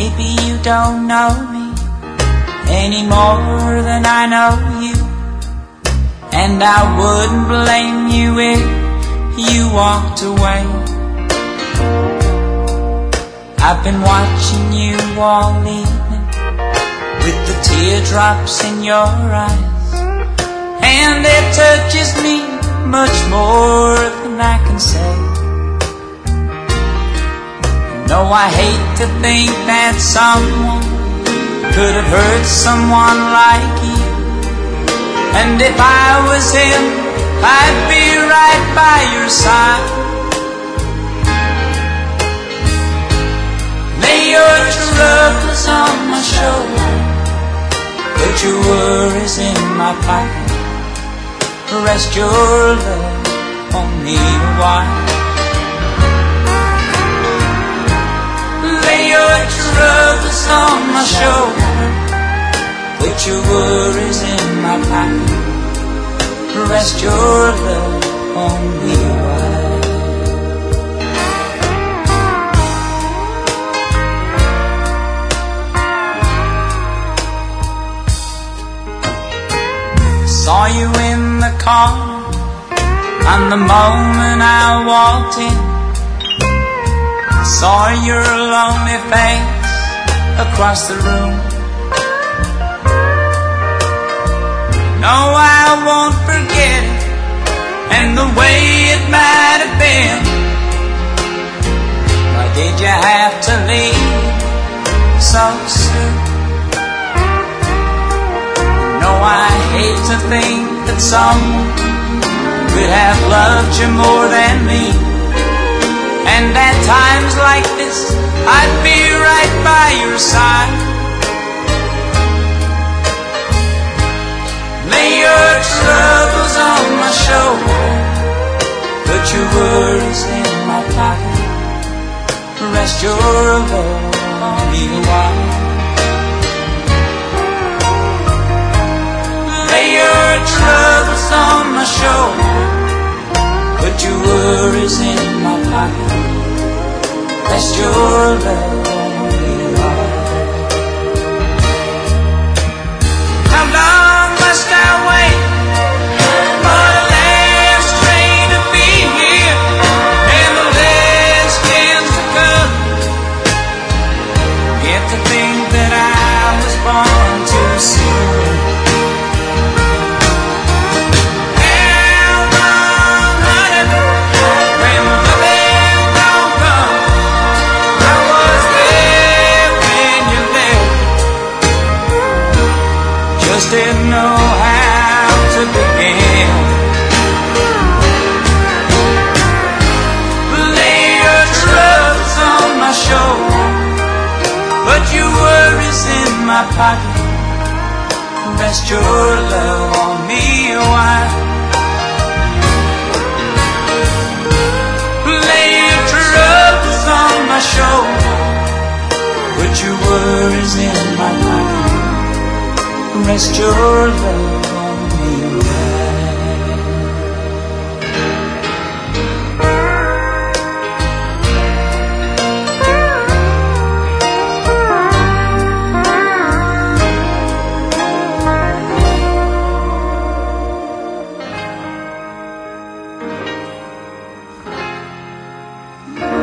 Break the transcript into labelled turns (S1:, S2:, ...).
S1: maybe you don't know me any more than I know you, and I wouldn't blame you if you walked away. I've been watching you all evening with the teardrops in your eyes, and it touches me much more than I can say. No, I hate to think that someone could have hurt someone like you, and if I was him, I'd be right by your side. Lay your troubles on my shoulder, put your worries in my pocket, rest your love on me a while. Lay your troubles on my shoulder, put your worries in my pocket, rest your love on me a while. Saw you in the car on the moment I walked in. I saw your lonely face across the room. No, I won't forget it, and the way it might have been. Why did you have to leave so soon? No, I hate to think that someone could have loved you more than me, and at times like this I'd be right by your side. Lay your troubles on my shoulder, put your worries in my pocket, rest your love on me a while. Lay your troubles on my shoulder, put your worries in my pocket, rest your love on me a while. How long must I wait for the last train to be here and the last chance to come? Yet to think that I was born too soon. Didn't know how to begin. Lay your troubles on my shoulder, put your worries in my pocket, rest your love on me a while. Lay your troubles on my shoulder, put your worries in my pocket, rest your love on me a while.